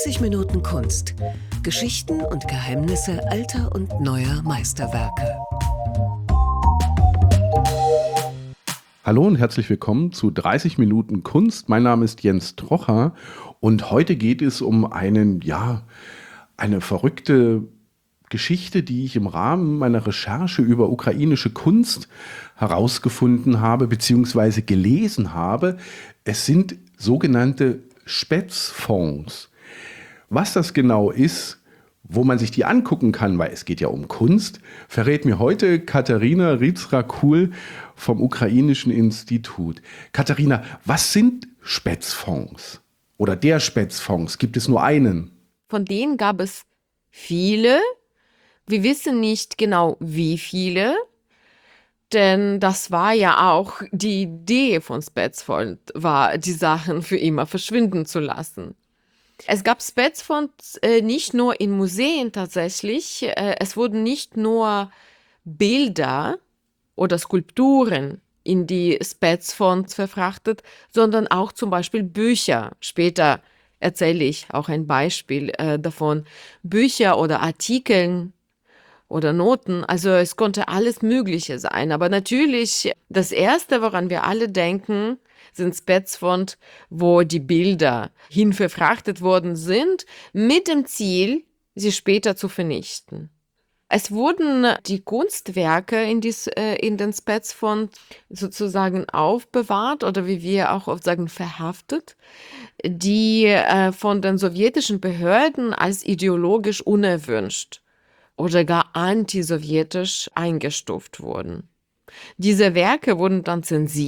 30 Minuten Kunst. Geschichten und Geheimnisse alter und neuer Meisterwerke. Hallo und herzlich willkommen zu 30 Minuten Kunst. Mein Name ist Jens Trocher und heute geht es um eine verrückte Geschichte, die ich im Rahmen meiner Recherche über ukrainische Kunst herausgefunden habe bzw. gelesen habe. Es sind sogenannte Spätzfonds. Was das genau ist, wo man sich die angucken kann, weil es geht ja um Kunst, verrät mir heute Katarina Rydzrakul vom Ukrainischen Institut. Katharina, was sind Spätzfonds? Oder der Spätzfonds? Gibt es nur einen? Von denen gab es viele. Wir wissen nicht genau, wie viele, denn das war ja auch die Idee von Spätzfonds, war, die Sachen für immer verschwinden zu lassen. Es gab Spätzfonds nicht nur in Museen tatsächlich, es wurden nicht nur Bilder oder Skulpturen in die Spätzfonds verfrachtet, sondern auch zum Beispiel Bücher. Später erzähle ich auch ein Beispiel davon. Bücher oder Artikeln oder Noten, also es konnte alles Mögliche sein. Aber natürlich, das Erste, woran wir alle denken, sind Spätzfonds, wo die Bilder hinverfrachtet worden sind, mit dem Ziel, sie später zu vernichten. Es wurden die Kunstwerke in den Spätzfonds sozusagen aufbewahrt oder wie wir auch oft sagen, verhaftet, die von den sowjetischen Behörden als ideologisch unerwünscht oder gar antisowjetisch eingestuft wurden. Diese Werke wurden dann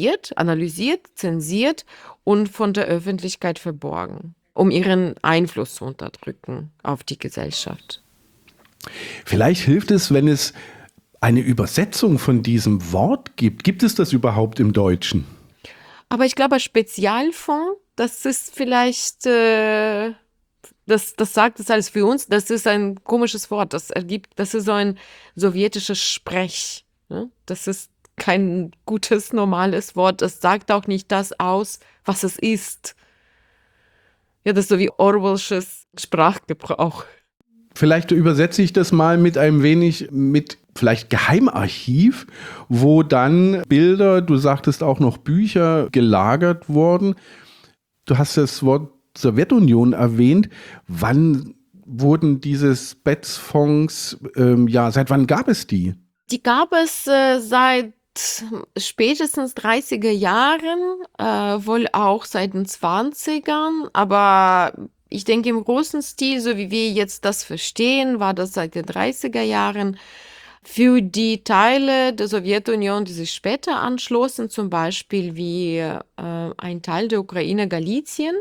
zensiert und von der Öffentlichkeit verborgen, um ihren Einfluss zu unterdrücken auf die Gesellschaft. Vielleicht hilft es, wenn es eine Übersetzung von diesem Wort gibt. Gibt es das überhaupt im Deutschen? Aber ich glaube, Spezialfonds, das ist vielleicht, das sagt es alles für uns, das ist ein komisches Wort, das ist so ein sowjetisches Sprech. Ne? Das ist kein gutes, normales Wort, das sagt auch nicht das aus, was es ist. Ja, das ist so wie Orwellsches Sprachgebrauch. Vielleicht übersetze ich das mal mit ein wenig mit vielleicht Geheimarchiv, wo dann Bilder, du sagtest auch noch Bücher gelagert wurden. Du hast das Wort Sowjetunion erwähnt. Wann wurden diese Spätzfonds, seit wann gab es die? Die gab es seit spätestens 30er Jahren, wohl auch seit den 20ern, aber ich denke im großen Stil, so wie wir jetzt das verstehen, war das seit den 30er Jahren. Für die Teile der Sowjetunion, die sich später anschlossen, zum Beispiel wie ein Teil der Ukraine, Galizien,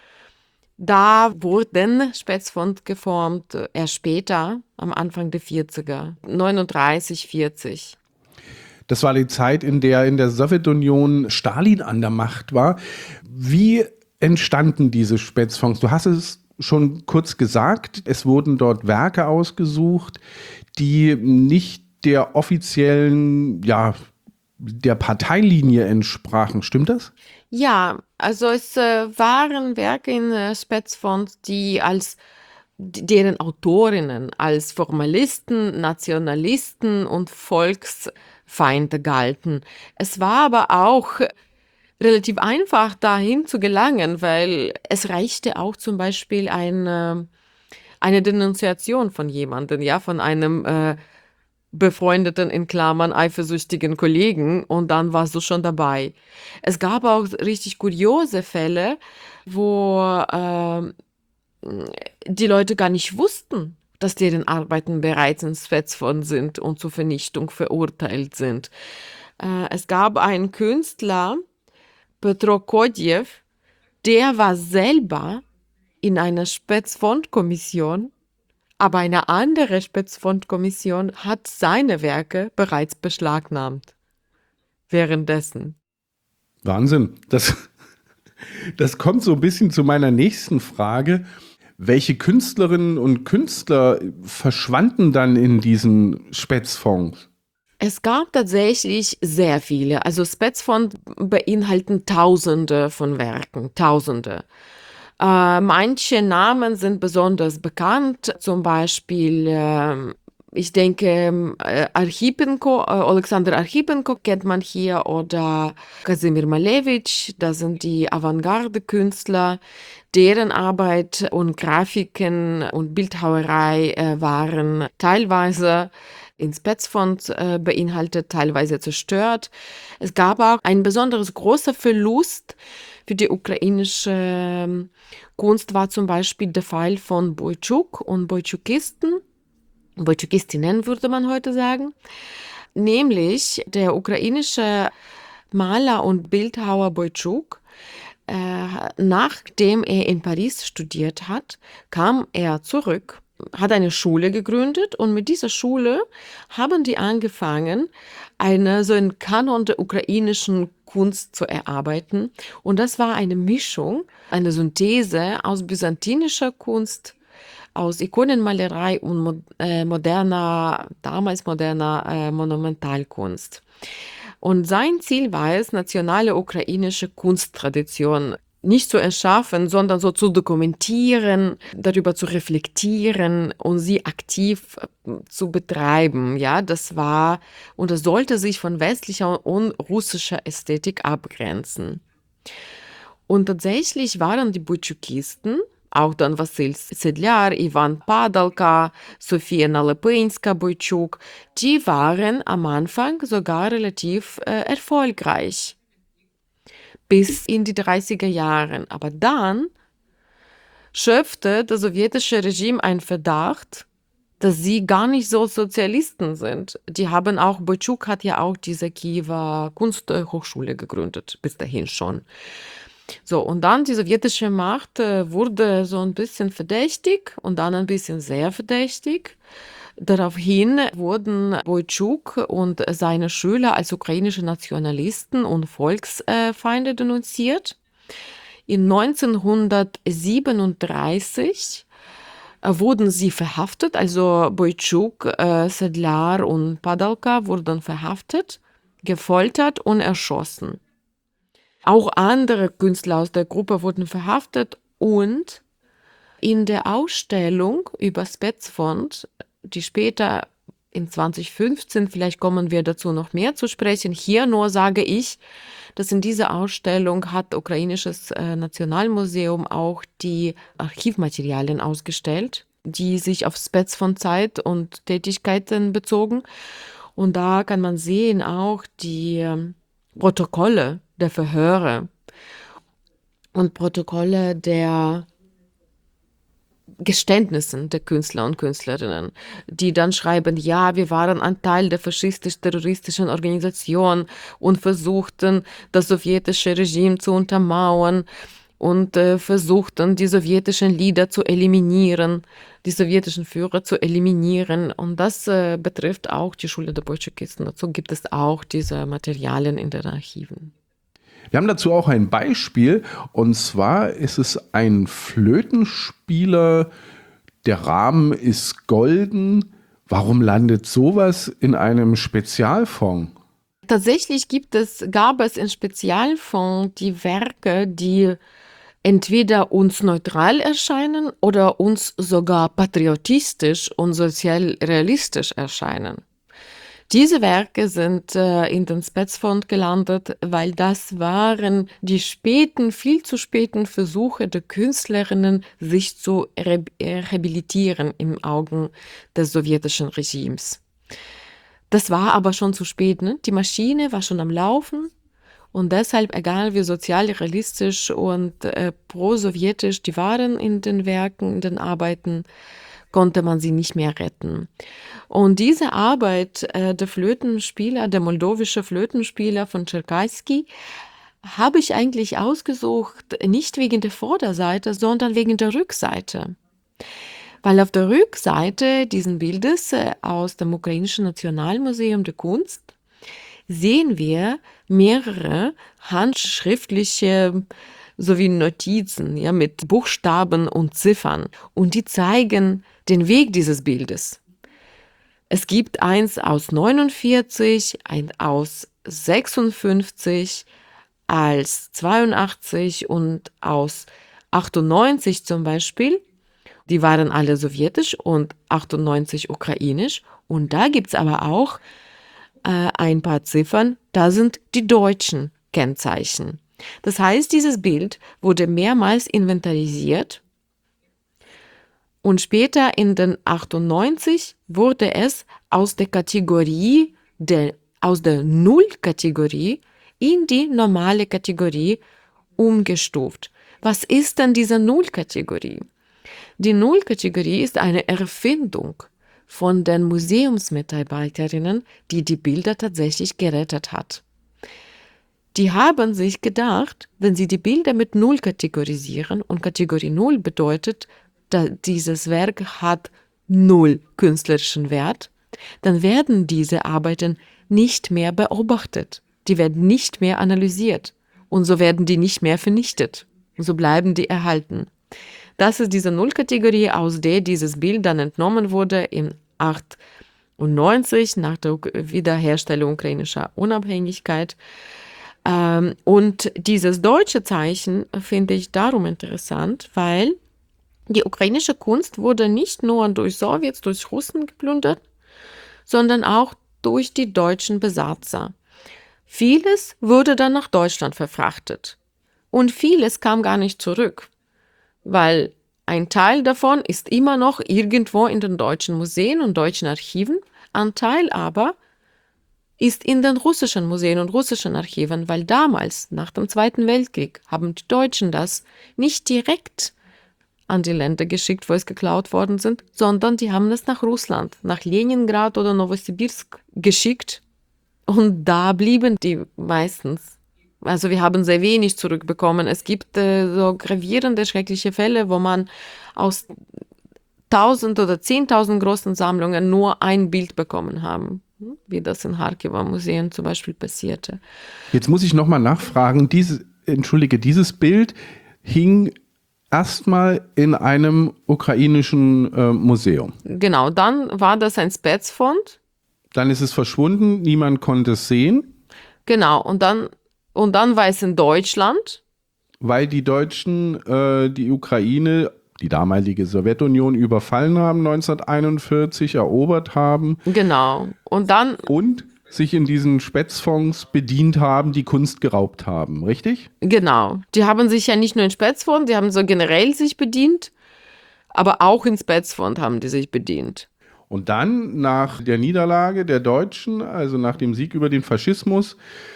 da wurden Spätzfonds geformt, erst später, am Anfang der 40er, 39, 40. Das war die Zeit, in der Sowjetunion Stalin an der Macht war. Wie entstanden diese Spätzfonds? Du hast es schon kurz gesagt, es wurden dort Werke ausgesucht, die nicht der offiziellen, der Parteilinie entsprachen. Stimmt das? Ja, also es waren Werke in Spätzfonds, deren Autorinnen als Formalisten, Nationalisten und Volksfeinde galten. Es war aber auch relativ einfach, dahin zu gelangen, weil es reichte auch zum Beispiel eine Denunziation von jemandem, ja, von einem befreundeten, in Klammern, eifersüchtigen Kollegen, und dann warst du schon dabei. Es gab auch richtig kuriose Fälle, wo die Leute gar nicht wussten, dass deren Arbeiten bereits in Spätzfonds sind und zur Vernichtung verurteilt sind. Es gab einen Künstler, Petro Kodjew, der war selber in einer Spätzfonds-Kommission, aber eine andere Spätzfonds-Kommission hat seine Werke bereits beschlagnahmt. Währenddessen. Wahnsinn. Das kommt so ein bisschen zu meiner nächsten Frage. Welche Künstlerinnen und Künstler verschwanden dann in diesen Spätzfonds? Es gab tatsächlich sehr viele. Also Spätzfonds beinhalten Tausende von Werken, Tausende. Manche Namen sind besonders bekannt, zum Beispiel, ich denke, Alexander Archipenko kennt man hier oder Kasimir Malevich, das sind die Avantgarde-Künstler, deren Arbeit und Grafiken und Bildhauerei waren teilweise in Spetsfond beinhaltet, teilweise zerstört. Es gab auch ein besonders großer Verlust für die ukrainische Kunst war zum Beispiel der Fall von Boytschuk und Boytschukistinnen würde man heute sagen. Nämlich der ukrainische Maler und Bildhauer Boytschuk, nachdem er in Paris studiert hat, kam er zurück, hat eine Schule gegründet und mit dieser Schule haben die angefangen, so einen Kanon der ukrainischen Kunst zu erarbeiten. Und das war eine Mischung, eine Synthese aus byzantinischer Kunst, aus Ikonenmalerei und damals moderner Monumentalkunst. Und sein Ziel war es, nationale ukrainische Kunsttradition nicht zu erschaffen, sondern so zu dokumentieren, darüber zu reflektieren und sie aktiv zu betreiben. Ja, das sollte sich von westlicher und russischer Ästhetik abgrenzen. Und tatsächlich waren die Boytschukisten, auch dann Wassil Sedlar, Ivan Padalka, Sofia Nalepenska-Boytschuk, die waren am Anfang sogar relativ erfolgreich. Bis in die 30er Jahre. Aber dann schöpfte das sowjetische Regime einen Verdacht, dass sie gar nicht so Sozialisten sind. Boytschuk hat ja auch diese Kiewer Kunsthochschule gegründet, bis dahin schon. So, und dann die sowjetische Macht wurde so ein bisschen verdächtig und dann ein bisschen sehr verdächtig. Daraufhin wurden Boytschuk und seine Schüler als ukrainische Nationalisten und Volksfeinde denunziert. In 1937 wurden sie verhaftet, also Boytschuk, Sedlar und Padalka wurden verhaftet, gefoltert und erschossen. Auch andere Künstler aus der Gruppe wurden verhaftet und in der Ausstellung über Spetsfond, die später in 2015, vielleicht kommen wir dazu noch mehr zu sprechen, hier nur sage ich, dass in dieser Ausstellung hat Ukrainisches Nationalmuseum auch die Archivmaterialien ausgestellt, die sich auf Spetsfond-Zeit und Tätigkeiten bezogen. Und da kann man sehen auch die Protokolle der Verhöre und Protokolle der Geständnissen der Künstler und Künstlerinnen, die dann schreiben, ja, wir waren ein Teil der faschistisch-terroristischen Organisation und versuchten, das sowjetische Regime zu untermauern und versuchten, die sowjetischen Leader zu eliminieren, die sowjetischen Führer zu eliminieren. Und das betrifft auch die Schule der Bolschewisten. Dazu gibt es auch diese Materialien in den Archiven. Wir haben dazu auch ein Beispiel, und zwar ist es ein Flötenspieler, der Rahmen ist golden. Warum landet sowas in einem Spezialfonds? Tatsächlich gab es in Spezialfonds die Werke, die entweder uns neutral erscheinen oder uns sogar patriotistisch und sozial realistisch erscheinen. Diese Werke sind in den Spetsfond gelandet, weil das waren die viel zu späten Versuche der Künstlerinnen, sich zu rehabilitieren im Augen des sowjetischen Regimes. Das war aber schon zu spät, ne? Die Maschine war schon am Laufen und deshalb, egal wie sozial realistisch und pro-sowjetisch die waren in den Werken, in den Arbeiten, konnte man sie nicht mehr retten. Und diese Arbeit der moldowische Flötenspieler von Tscherkassky, habe ich eigentlich ausgesucht, nicht wegen der Vorderseite, sondern wegen der Rückseite. Weil auf der Rückseite dieses Bildes aus dem Ukrainischen Nationalmuseum der Kunst sehen wir mehrere handschriftliche sowie Notizen, ja, mit Buchstaben und Ziffern. Und die zeigen den Weg dieses Bildes. Es gibt eins aus 49, ein aus 56, als 82 und aus 98 zum Beispiel, die waren alle sowjetisch und 98 ukrainisch. Und da gibt es aber auch ein paar Ziffern, da sind die deutschen Kennzeichen. Das heißt, dieses Bild wurde mehrmals inventarisiert und später in den 98 wurde es aus der Null-Kategorie in die normale Kategorie umgestuft. Was ist denn diese Null-Kategorie? Die Null-Kategorie ist eine Erfindung von den Museumsmitarbeiterinnen, die die Bilder tatsächlich gerettet hat. Die haben sich gedacht, wenn sie die Bilder mit Null kategorisieren, und Kategorie Null bedeutet, dass dieses Werk hat null künstlerischen Wert, dann werden diese Arbeiten nicht mehr beobachtet. Die werden nicht mehr analysiert. Und so werden die nicht mehr vernichtet. So bleiben die erhalten. Das ist diese Null-Kategorie, aus der dieses Bild dann entnommen wurde in 1998 nach der Wiederherstellung ukrainischer Unabhängigkeit. Und dieses deutsche Zeichen finde ich darum interessant, weil die ukrainische Kunst wurde nicht nur durch Sowjets, durch Russen geplündert, sondern auch durch die deutschen Besatzer. Vieles wurde dann nach Deutschland verfrachtet und vieles kam gar nicht zurück, weil ein Teil davon ist immer noch irgendwo in den deutschen Museen und deutschen Archiven, ein Teil aber ist in den russischen Museen und russischen Archiven, weil damals, nach dem Zweiten Weltkrieg, haben die Deutschen das nicht direkt an die Länder geschickt, wo es geklaut worden sind, sondern die haben es nach Russland, nach Leningrad oder Novosibirsk geschickt. Und da blieben die meistens. Also wir haben sehr wenig zurückbekommen. Es gibt so gravierende, schreckliche Fälle, wo man aus 1000 oder 10.000 großen Sammlungen nur ein Bild bekommen haben, wie das in Charkiwer Museum zum Beispiel passierte. Jetzt muss ich nochmal nachfragen, dieses Bild hing erstmal in einem ukrainischen Museum. Genau, dann war das ein Spezfond. Dann ist es verschwunden, niemand konnte es sehen. Genau, und dann war es in Deutschland. Weil die Deutschen die Ukraine, die damalige Sowjetunion, überfallen haben, 1941, erobert haben. Genau, Und sich in diesen Spätzfonds bedient haben, die Kunst geraubt haben, richtig? Genau, die haben sich ja nicht nur in Spätzfond, die haben so generell sich bedient, aber auch in Spätzfond haben die sich bedient. Und dann, nach der Niederlage der Deutschen, also nach dem Sieg über den Faschismus,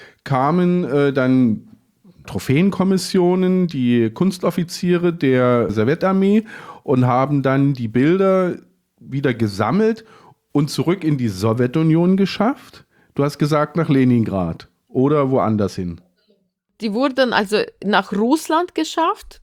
kamen dann Trophäenkommissionen, die Kunstoffiziere der Sowjetarmee und haben dann die Bilder wieder gesammelt und zurück in die Sowjetunion geschafft. Du hast gesagt, nach Leningrad oder woanders hin. Die wurden also nach Russland geschafft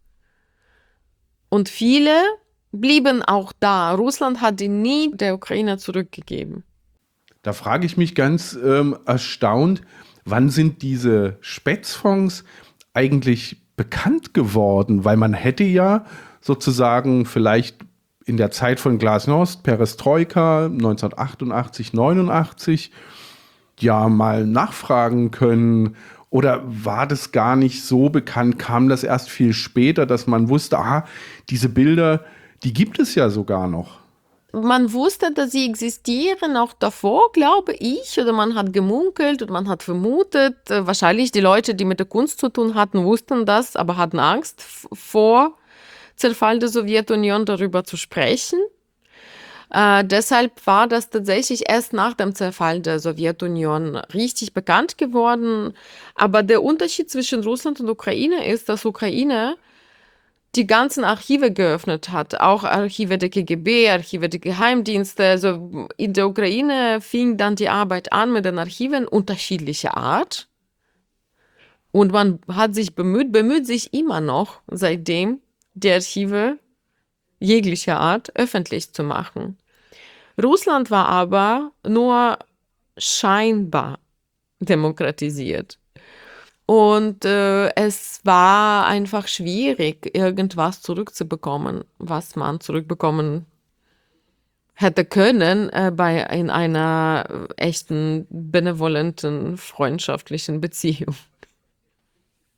und viele blieben auch da. Russland hat die nie der Ukraine zurückgegeben. Da frage ich mich ganz erstaunt, wann sind diese Spätzfonds eigentlich bekannt geworden? Weil man hätte ja sozusagen vielleicht in der Zeit von Glasnost, Perestroika, 1988, 89, ja mal nachfragen können. Oder war das gar nicht so bekannt? Kam das erst viel später, dass man wusste, diese Bilder, die gibt es ja sogar noch? Man wusste, dass sie existieren, auch davor, glaube ich, oder man hat gemunkelt und man hat vermutet. Wahrscheinlich die Leute, die mit der Kunst zu tun hatten, wussten das, aber hatten Angst vor Zerfall der Sowjetunion darüber zu sprechen. Deshalb war das tatsächlich erst nach dem Zerfall der Sowjetunion richtig bekannt geworden. Aber der Unterschied zwischen Russland und Ukraine ist, dass Ukraine die ganzen Archive geöffnet hat, auch Archive der KGB, Archive der Geheimdienste. Also in der Ukraine fing dann die Arbeit an mit den Archiven unterschiedlicher Art. Und man hat sich bemüht sich immer noch seitdem, die Archive jeglicher Art öffentlich zu machen. Russland war aber nur scheinbar demokratisiert. Und es war einfach schwierig, irgendwas zurückzubekommen, was man zurückbekommen hätte können in einer echten, benevolenten, freundschaftlichen Beziehung.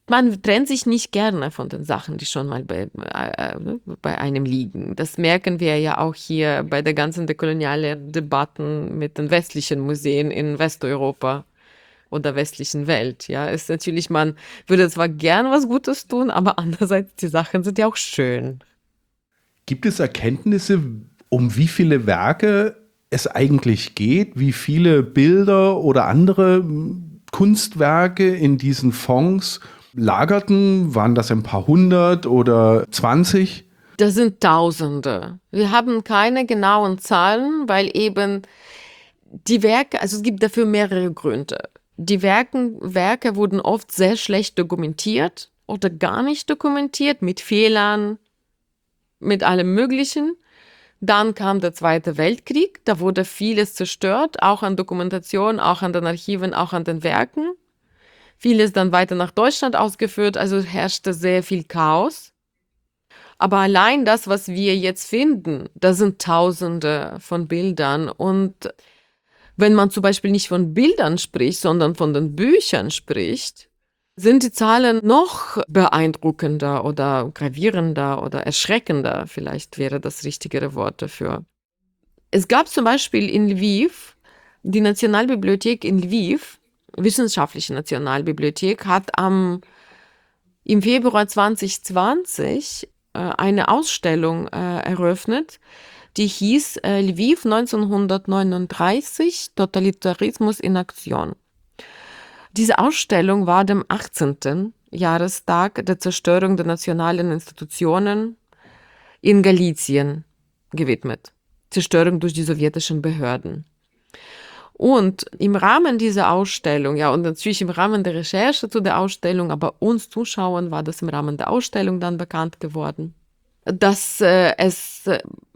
Man trennt sich nicht gerne von den Sachen, die schon mal bei einem liegen. Das merken wir ja auch hier bei der ganzen dekolonialen Debatten mit den westlichen Museen in Westeuropa oder westlichen Welt. Ja, ist natürlich, man würde zwar gern was Gutes tun, aber andererseits, die Sachen sind ja auch schön. Gibt es Erkenntnisse, um wie viele Werke es eigentlich geht, wie viele Bilder oder andere Kunstwerke in diesen Fonds lagerten? Waren das ein paar hundert oder 20? Das sind Tausende. Wir haben keine genauen Zahlen, weil eben die Werke, also es gibt dafür mehrere Gründe. Die Werke wurden oft sehr schlecht dokumentiert oder gar nicht dokumentiert, mit Fehlern, mit allem Möglichen. Dann kam der Zweite Weltkrieg, da wurde vieles zerstört, auch an Dokumentation, auch an den Archiven, auch an den Werken. Vieles dann weiter nach Deutschland ausgeführt, also herrschte sehr viel Chaos. Aber allein das, was wir jetzt finden, da sind Tausende von Bildern. Und wenn man zum Beispiel nicht von Bildern spricht, sondern von den Büchern spricht, sind die Zahlen noch beeindruckender oder gravierender oder erschreckender, vielleicht wäre das richtigere Wort dafür. Es gab zum Beispiel in Lviv, die Nationalbibliothek in Lviv, Wissenschaftliche Nationalbibliothek, hat im Februar 2020 eine Ausstellung eröffnet, die hieß Lviv 1939, Totalitarismus in Aktion. Diese Ausstellung war dem 18. Jahrestag der Zerstörung der nationalen Institutionen in Galizien gewidmet. Zerstörung durch die sowjetischen Behörden. Und im Rahmen dieser Ausstellung, ja, und natürlich im Rahmen der Recherche zu der Ausstellung, aber uns Zuschauern war das im Rahmen der Ausstellung dann bekannt geworden, dass es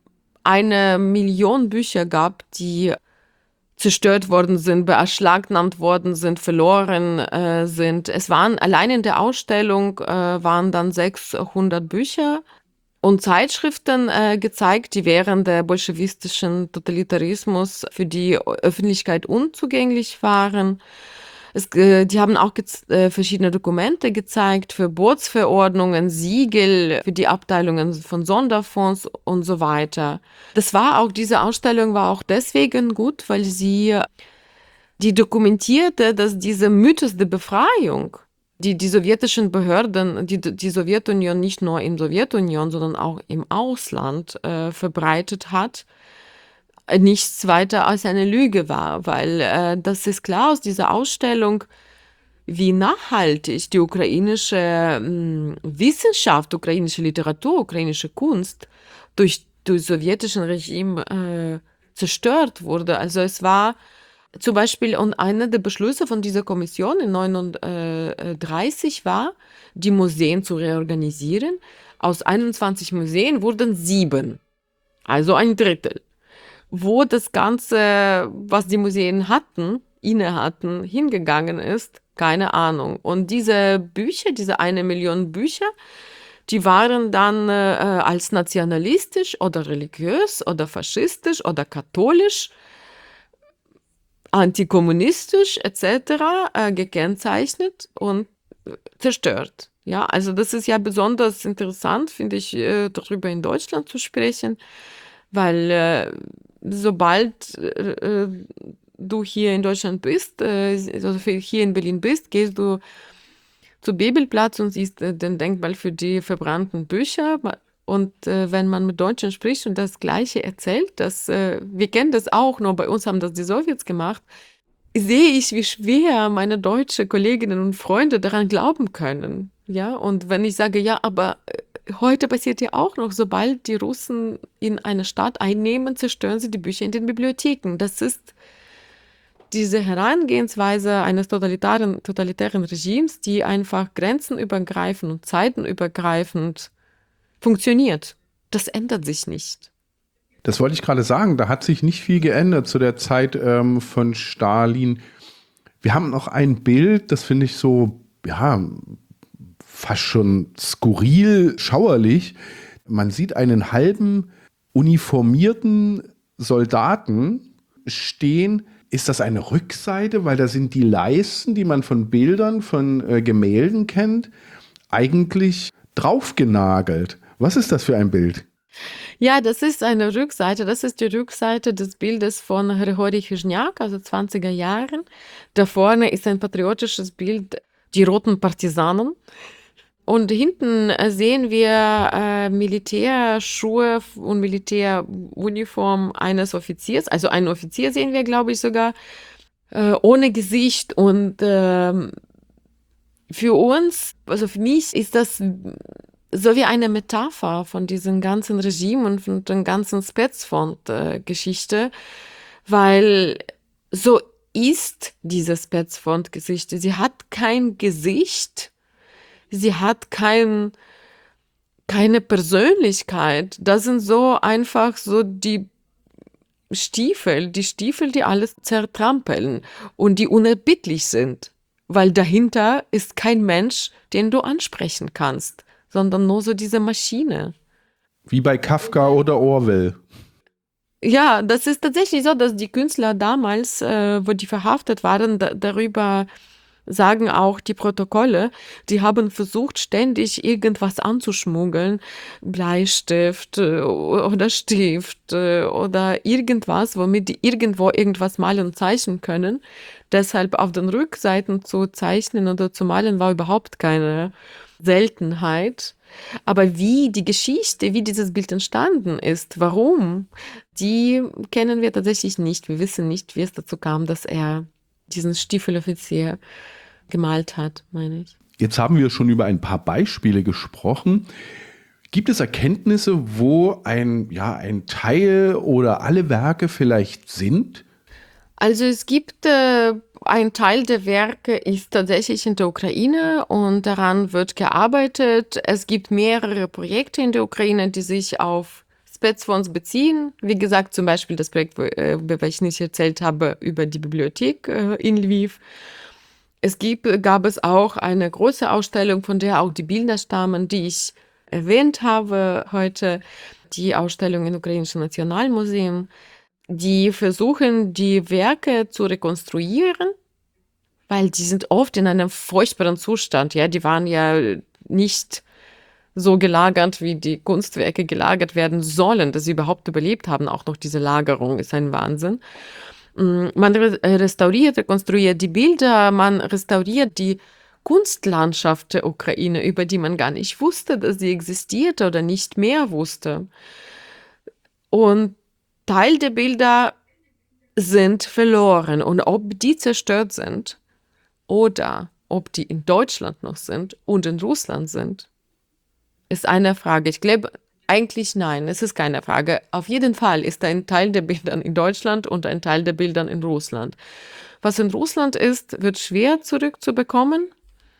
1 Million Bücher gab, die zerstört worden sind, beschlagnahmt worden sind, verloren sind. Es waren, allein in der Ausstellung waren dann 600 Bücher und Zeitschriften gezeigt, die während der bolschewistischen Totalitarismus für die Öffentlichkeit unzugänglich waren. Die haben auch verschiedene Dokumente gezeigt, Verbotsverordnungen, Siegel für die Abteilungen von Sonderfonds und so weiter. Diese Ausstellung war auch deswegen gut, weil die dokumentierte, dass diese Mythos der Befreiung, die sowjetischen Behörden, die Sowjetunion nicht nur in der Sowjetunion, sondern auch im Ausland verbreitet hat, nichts weiter als eine Lüge war, weil das ist klar aus dieser Ausstellung, wie nachhaltig die ukrainische Wissenschaft, ukrainische Literatur, ukrainische Kunst durch sowjetischen Regime zerstört wurde. Also es war zum Beispiel, und einer der Beschlüsse von dieser Kommission in 1939 war, die Museen zu reorganisieren. Aus 21 Museen wurden 7, also ein Drittel. Wo das Ganze, was die Museen inne hatten, hingegangen ist, keine Ahnung. Und diese Bücher, diese 1 Million Bücher, die waren dann als nationalistisch oder religiös oder faschistisch oder katholisch, antikommunistisch etc. Gekennzeichnet und zerstört. Ja, also das ist ja besonders interessant, finde ich, darüber in Deutschland zu sprechen, weil sobald du hier in Deutschland bist, also hier in Berlin bist, gehst du zu Bebelplatz und siehst den Denkmal für die verbrannten Bücher. Und wenn man mit Deutschen spricht und das Gleiche erzählt, wir kennen das auch, nur bei uns haben das die Sowjets gemacht, sehe ich, wie schwer meine deutschen Kolleginnen und Freunde daran glauben können. Ja, und wenn ich sage, ja, aber heute passiert ja auch noch, sobald die Russen in eine Stadt einnehmen, zerstören sie die Bücher in den Bibliotheken. Das ist diese Herangehensweise eines totalitären Regimes, die einfach grenzenübergreifend und zeitenübergreifend funktioniert. Das ändert sich nicht. Das wollte ich gerade sagen, da hat sich nicht viel geändert zu der Zeit von Stalin. Wir haben noch ein Bild, das finde ich so, ja, fast schon skurril, schauerlich. Man sieht einen halben uniformierten Soldaten stehen Ist das eine Rückseite? Weil da sind die Leisten, die man von Bildern, von Gemälden kennt, eigentlich draufgenagelt. Was ist das für ein Bild? Ja, das ist eine Rückseite. Das ist die Rückseite des Bildes von Hrigorij Chizhniak, also 20er Jahren. Da vorne ist ein patriotisches Bild, die roten Partisanen. Und hinten sehen wir Militärschuhe und Militäruniform eines Offiziers. Also einen Offizier sehen wir, glaube ich, sogar ohne Gesicht. Und für uns, also für mich, ist das so wie eine Metapher von diesem ganzen Regime und von der ganzen Spetsfront-Geschichte, weil so ist diese Spetsfront-Geschichte. Sie hat kein Gesicht. Sie hat keine Persönlichkeit. Das sind so einfach so die Stiefel, die alles zertrampeln und die unerbittlich sind. Weil dahinter ist kein Mensch, den du ansprechen kannst, sondern nur so diese Maschine. Wie bei Kafka oder Orwell. Ja, das ist tatsächlich so, dass die Künstler damals, wo die verhaftet waren, darüber sagen auch die Protokolle, die haben versucht, ständig irgendwas anzuschmuggeln, Bleistift oder Stift oder irgendwas, womit die irgendwo irgendwas malen und zeichnen können. Deshalb auf den Rückseiten zu zeichnen oder zu malen war überhaupt keine Seltenheit. Aber wie die Geschichte, wie dieses Bild entstanden ist, warum, die kennen wir tatsächlich nicht. Wir wissen nicht, wie es dazu kam, dass er diesen Stiefeloffizier gemalt hat, meine ich. Jetzt haben wir schon über ein paar Beispiele gesprochen. Gibt es Erkenntnisse, wo ein Teil oder alle Werke vielleicht sind? Also es gibt ein Teil der Werke ist tatsächlich in der Ukraine und daran wird gearbeitet. Es gibt mehrere Projekte in der Ukraine, die sich auf Spetsfonds beziehen. Wie gesagt, zum Beispiel das Projekt, über welches ich erzählt habe, über die Bibliothek in Lviv. Gab es auch eine große Ausstellung, von der auch die Bilder stammen, die ich erwähnt habe heute, die Ausstellung im Ukrainischen Nationalmuseum. Die versuchen, die Werke zu rekonstruieren, weil die sind oft in einem furchtbaren Zustand. Ja, die waren ja nicht so gelagert, wie die Kunstwerke gelagert werden sollen, dass sie überhaupt überlebt haben. Auch noch diese Lagerung ist ein Wahnsinn. Man restauriert, rekonstruiert die Bilder, man restauriert die Kunstlandschaft der Ukraine, über die man gar nicht wusste, dass sie existierte oder nicht mehr wusste. Und Teil der Bilder sind verloren. Und ob die zerstört sind oder ob die in Deutschland noch sind und in Russland sind, ist eine Frage. Ich glaube, eigentlich nein, es ist keine Frage. Auf jeden Fall ist ein Teil der Bilder in Deutschland und ein Teil der Bilder in Russland. Was in Russland ist, wird schwer zurückzubekommen.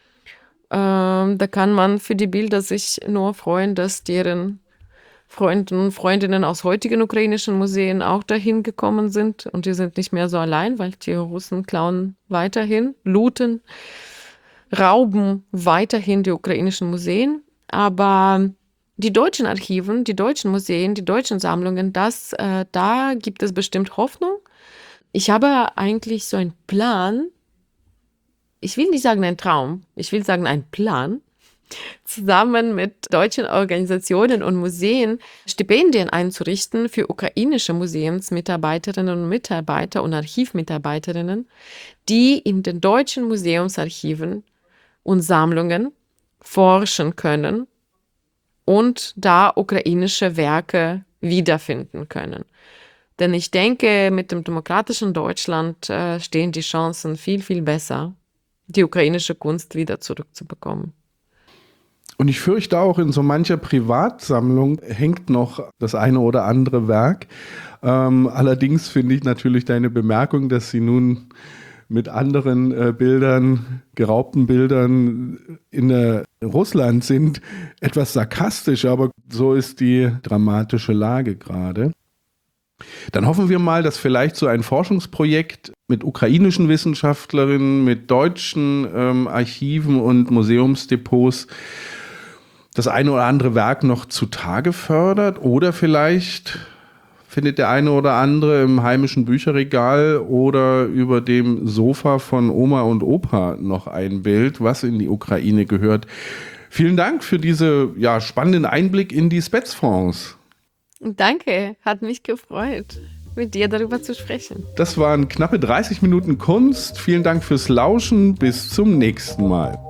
Da kann man für die Bilder sich nur freuen, dass deren Freunde und Freundinnen aus heutigen ukrainischen Museen auch dahin gekommen sind. Und die sind nicht mehr so allein, weil die Russen klauen weiterhin, looten, rauben weiterhin die ukrainischen Museen. Aber die deutschen Archiven, die deutschen Museen, die deutschen Sammlungen, da gibt es bestimmt Hoffnung. Ich habe eigentlich so einen Plan, ich will nicht sagen ein Traum, ich will sagen ein Plan, zusammen mit deutschen Organisationen und Museen Stipendien einzurichten für ukrainische Museumsmitarbeiterinnen und Mitarbeiter und Archivmitarbeiterinnen, die in den deutschen Museumsarchiven und Sammlungen forschen können und da ukrainische Werke wiederfinden können. Denn ich denke, mit dem demokratischen Deutschland stehen die Chancen viel, viel besser, die ukrainische Kunst wieder zurückzubekommen. Und ich fürchte auch, in so mancher Privatsammlung hängt noch das eine oder andere Werk. Allerdings finde ich natürlich deine Bemerkung, dass sie nun mit anderen Bildern, geraubten Bildern in Russland sind, etwas sarkastisch, aber so ist die dramatische Lage gerade. Dann hoffen wir mal, dass vielleicht so ein Forschungsprojekt mit ukrainischen Wissenschaftlerinnen, mit deutschen Archiven und Museumsdepots das eine oder andere Werk noch zutage fördert oder vielleicht findet der eine oder andere im heimischen Bücherregal oder über dem Sofa von Oma und Opa noch ein Bild, was in die Ukraine gehört. Vielen Dank für diese spannenden Einblick in die Spetsfonds. Danke, hat mich gefreut, mit dir darüber zu sprechen. Das waren knappe 30 Minuten Kunst. Vielen Dank fürs Lauschen. Bis zum nächsten Mal.